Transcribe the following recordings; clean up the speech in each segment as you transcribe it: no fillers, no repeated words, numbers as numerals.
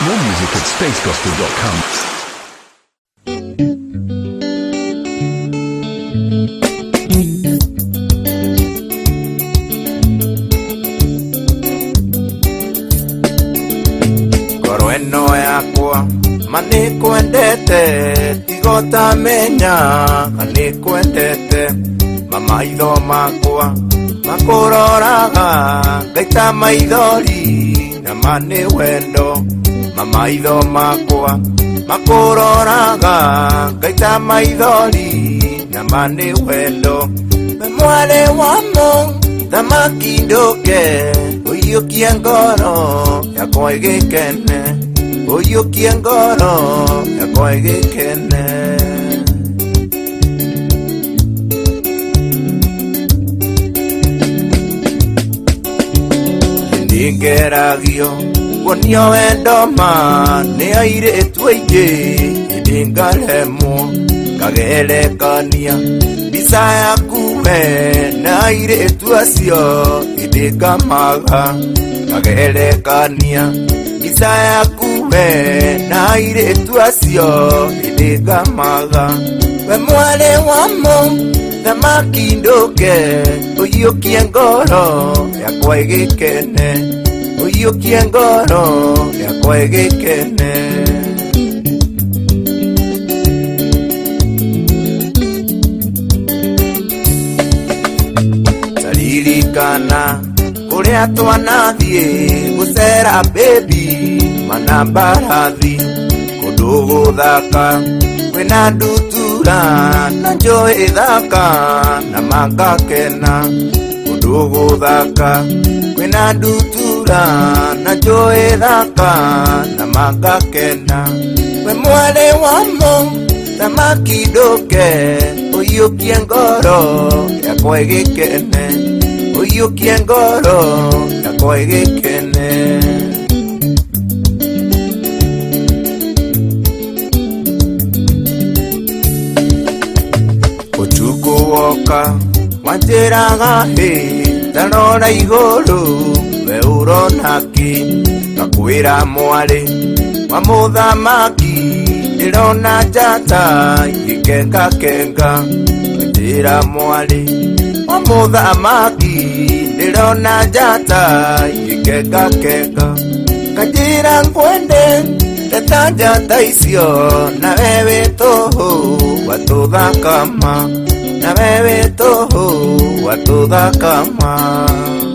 More music at spacegospel.com. Eno yakwa manikwendete tigota menya manikwendete mamaitho makwa makuroraga ngaita maithori na mani wendo mamaitho makwa makuroraga ngaita maithori na mani wendo mwale wamo thamaki ndoke uyukie ngoro yakwa igikene uyukie ngoro yakwa igikene ndingeragio wonio wendo ma ni airetu aingĩ ndingaremwo ngagerekania mbica yaku we na airetu acio ndingamaga ngagerekania mbica yaku we na airetu acio ndingamaga we mwale wamo thamaki ndoke uyukie ngoro yakwa igikene uyukie ngoro yakwa igikene taririkana kuria twanathie gucera baby manambarathi kundu guthaka kwina ndutura na njoi thaka na magakena kundu guthaka kwina ndutura na njoi thaka na magakena we mwale wamo thamaki ndoke uyukie ngoro yakwa igikene uyukie ngoro yakwa igikene utuku woka wanjiraga tarora iguru we uronaki ngakwira mwari wa muthamaki ndirona njata ikenga kenga wanjira mwari wa muthamaki ndirona njata ikenga kenga kanjira ngwende teta njata icio na wewe toho watuthakama na wewe toho watuthakama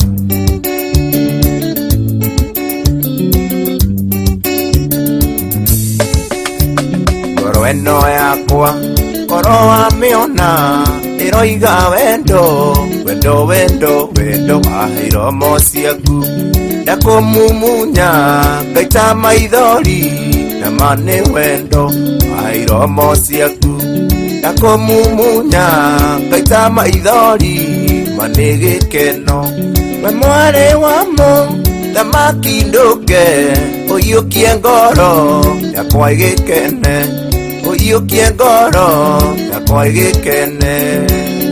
ngoro eno yakwa ngoro wamiona iroiga wendo wendo wendo wendo wairomo ciaku ndakumumunya ngaita maithori na mani wendo wairomo ciaku ndakumumunya ngaita maithori mani gikeno we mwari wamo thamaki ndoke uyukie ngoro yakwa igikene uyukie ngoro yakwa igikene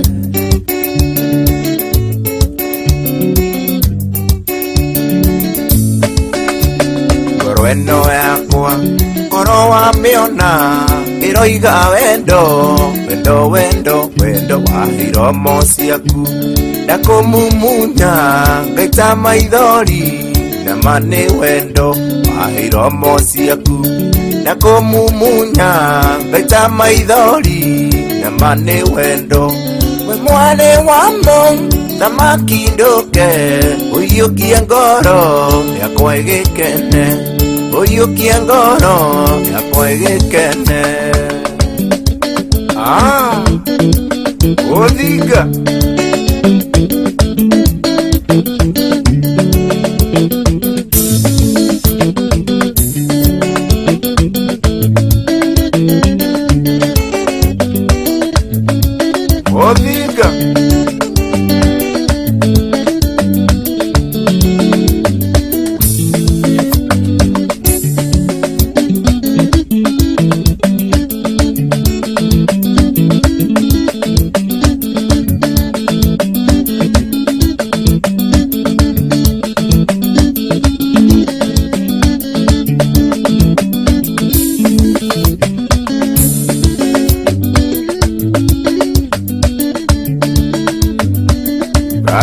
ngoro eno yakwa ngoro wamiona iroiga wendo wendo wendo wendo wairomo ciaku ndakumumunya ngaita maithori na mani wendo wairomo ciaku ndakumumunya ngaita maithori na mani wendo we mwale wamo thamaki ndoke uyukie ngoro yakwa igikene uyukie ngoro yakwa igikene Odhiga Odhiga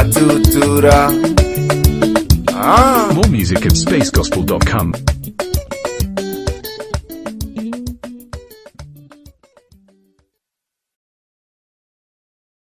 tutura. More music at spacegospel.com.